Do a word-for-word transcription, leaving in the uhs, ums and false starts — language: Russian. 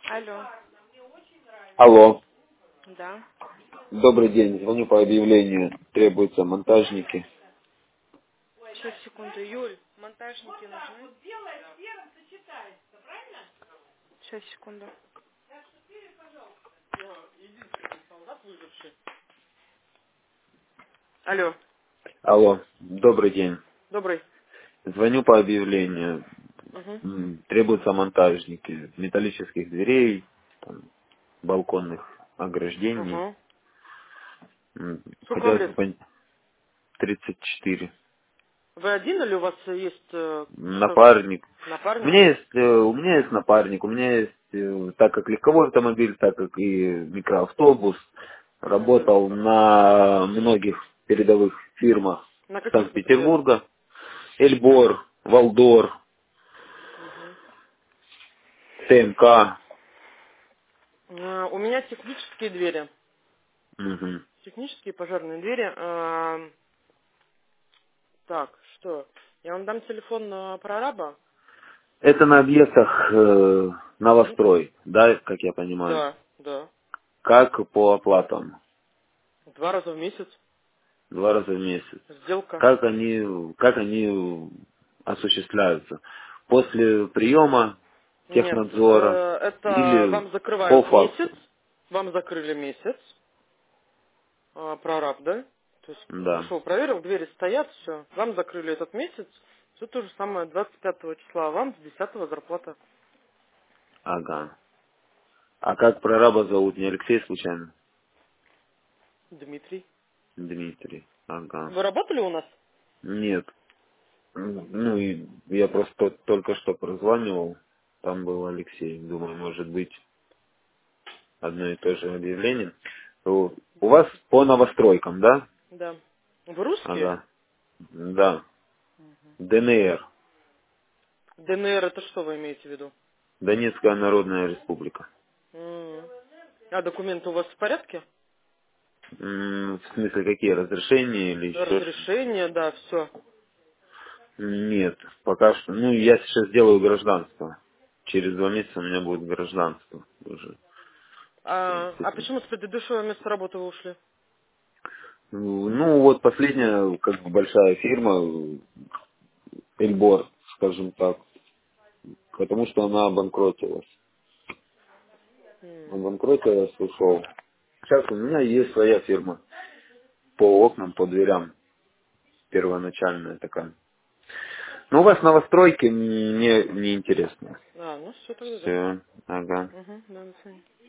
Алло. Алло, Да. добрый день, звоню по объявлению, требуются монтажники. Сейчас, секунду. Юль, монтажники нужны? Сейчас, секунду. Алло. Алло, добрый день, Добрый. звоню по объявлению, Угу. М, требуются монтажники металлических дверей, там, балконных ограждений. Угу. М, Сколько вам Хотелось бы лет? понять, тридцать четыре. Вы один или у вас есть э, кто? Напарник. У Напарник? меня есть, э, у меня есть напарник, у меня есть, э, так как легковой автомобиль, так как и микроавтобус, Угу. работал на многих передовых фирмах На каких, например? Санкт-Петербурга. Эльбор, Валдор, Угу. ТМК. Э, у меня технические двери. Мгм. Технические пожарные двери. Э, так, что? Я вам дам телефон э, прораба? Это на объектах э, Мгм. новострой, да, как я понимаю. Да, да. Как по оплатам? Два раза в месяц. Два раза в месяц. Сделка. Как они, как они осуществляются? После приема Нет, технадзора э, это или вам по закрывают месяц, факсу? вам закрыли месяц, э, прораб, да? То есть Да. пошел, проверил, двери стоят, все. Вам закрыли этот месяц, все то же самое, двадцать пятого числа, а вам с десятого зарплата. Ага. А как прораба зовут? Не Алексей случайно? Дмитрий. Дмитрий. Ага. Вы работали у нас? Нет. М, Ну, и я просто то- только что прозванивал, там был Алексей, думаю, может быть, одно и то же объявление. У у вас по новостройкам, да? Да. Вы русские? Ага, да. ДНР, ДНР это что вы имеете в виду? Донецкая Народная Республика. М. А документы у вас в порядке? М, В смысле, какие, разрешения или еще что? Разрешение, да, все. Нет, пока что. Ну, я сейчас делаю гражданство. Через два месяца у меня будет гражданство уже. В А, а принципе. почему с предыдущего места работы вы ушли? Ну, вот последняя, как бы, большая фирма, Эльбор, скажем так, потому что она обанкротилась. М. Обанкротилась, ушел. Сейчас у меня есть своя фирма по окнам, по дверям, первоначальная такая. Но у вас новостройки мне не интересно. А, ну все тогда, да. Все, ага. Угу, да, до свидания.